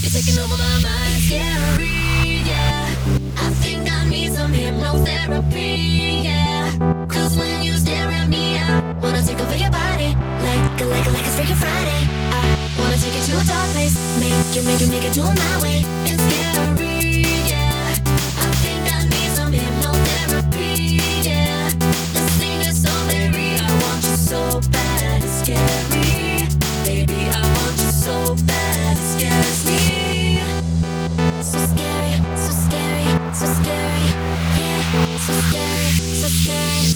You're taking over my mind, scary, yeah. I think I need some hypnotherapy, yeah. Cause when you stare at me, I wanna take over your body, like it's freaking Friday. I wanna take you to a dark place, make it do it my way. It's scary, yeah. I think I need some hypnotherapy, yeah. This thing is so very, I want you so bad, it's scary. Baby, I want you so bad, it scares me. So scary, so scary, so scary, yeah. So scary, so scary.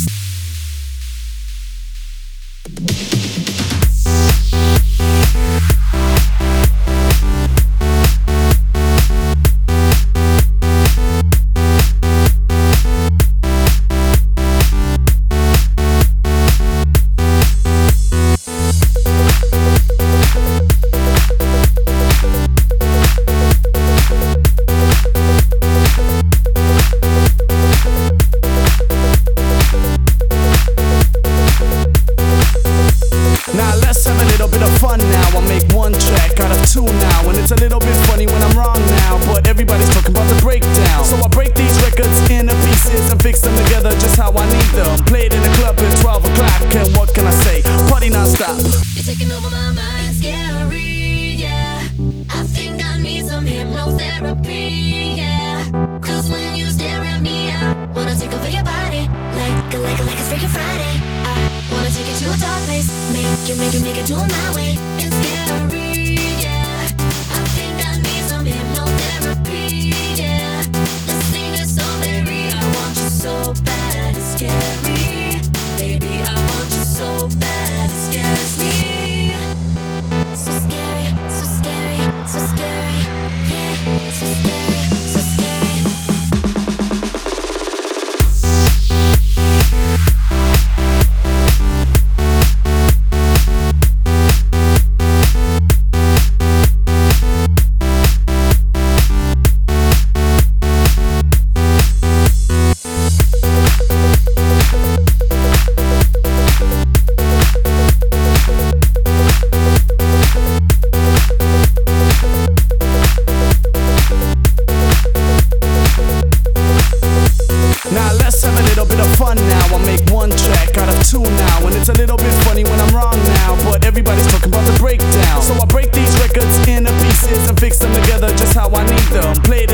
It's a little bit funny when I'm wrong now, but everybody's talking about the breakdown. So I break these records into pieces and fix them together just how I need them. Played in the club at 12 o'clock, and what can I say? Party non-stop. You're taking over my mind, scary, yeah. I think I need some hypnotherapy, yeah. Cause when you stare at me, I wanna take over your body, like it's freaking Friday. I wanna take you to a dark place, make it do it my way. It's scary, yeah. I think I need some hypnotherapy, yeah. This thing is so very, I want you so bad, it's scary. Baby, I want you so bad, it scares me. So scary, so scary, so scary, yeah. So scary, so scary. Now let's have a little bit of fun now. I'll make one track out of two now, and it's a little bit funny when I'm wrong now, but everybody's talking about the breakdown. So I break these records into pieces and fix them together just how I need them. Play